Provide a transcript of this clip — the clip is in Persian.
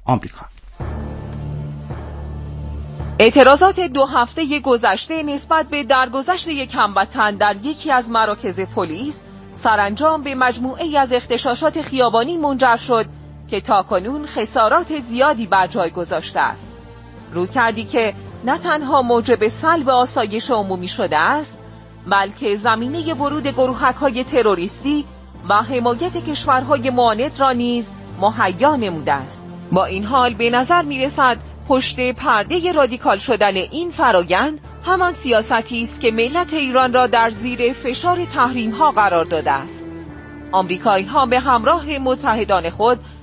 آمریکا. اعتراضات 2 هفته گذشته نسبت به درگذشت یک هموطن در یکی از مراکز پلیس سرانجام به مجموعه‌ای از اغتشاشات خیابانی منجر شد که تاکنون خسارات زیادی بر جای گذاشته است. رویکردی که نه تنها موجب سلب آسایش عمومی شده است، بلکه زمینه ورود گروهک‌های تروریستی و حمایت کشورهای معاند را نیز مهیا نموده است. با این حال به نظر می‌رسد پشت پرده رادیکال شدن این فرایند همان سیاستی است که ملت ایران را در زیر فشار تحریم‌ها قرار داده است. آمریکایی‌ها به همراه متحدان خود